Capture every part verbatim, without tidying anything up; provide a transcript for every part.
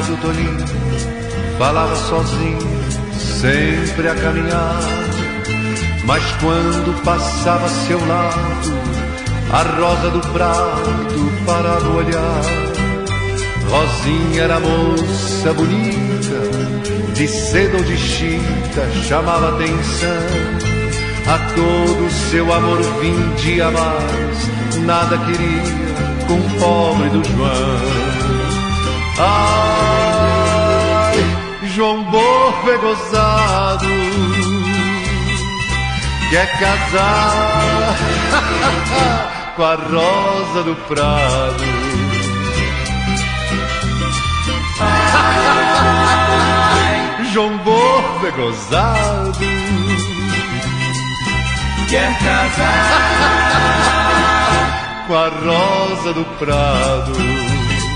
do Toninho falava sozinho, sempre a caminhar. Mas quando passava a seu lado, a rosa do prado parava a olhar. Rosinha era moça bonita, de seda ou de chita, chamava atenção. A todo seu amor vindia mais, nada queria com o pobre do João. Ai, João Bofo é gozado, quer casar com a rosa do prado. Ai, João Bofo é gozado, quer casar com a rosa do prado.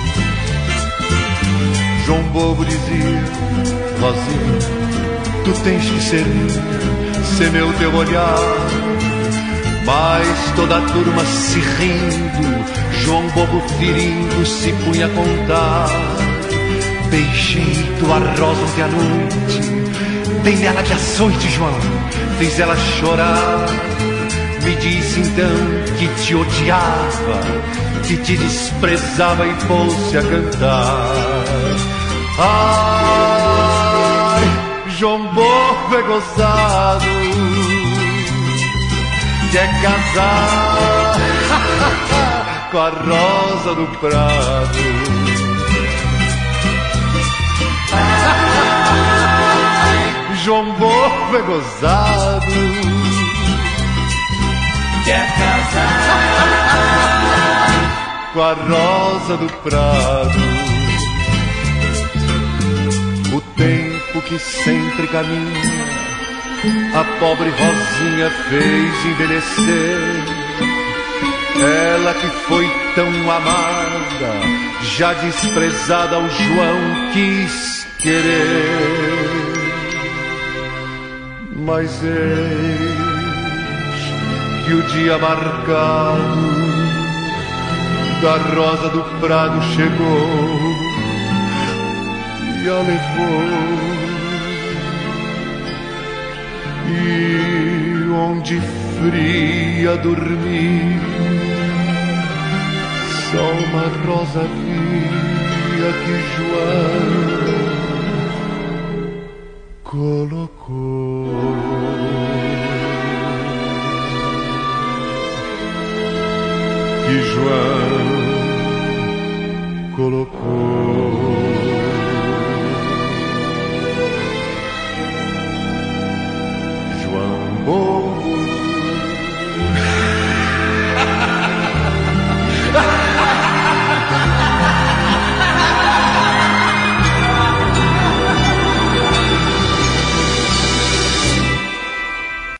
João Bobo dizia: Rosinha, tu tens que ser minha, ser meu teu olhar. Mas toda a turma se rindo, João Bobo ferindo se punha a contar. Beijei tua rosa ontem à noite, dei nela de açoite, João, fiz ela chorar. Me disse então que te odiava, que te desprezava e pôs-se a cantar. Ai, João Bofo é gozado, quer casar com a rosa do prado. Ai, João Bofo é gozado, quer casar com a rosa do prado. O tempo que sempre caminha, a pobre Rosinha fez envelhecer. Ela que foi tão amada, já desprezada, ao João quis querer. Mas eis que o dia marcado da rosa do prado chegou e a levou. E onde fria dormir, só uma rosa via que João colocou. Que João colocou.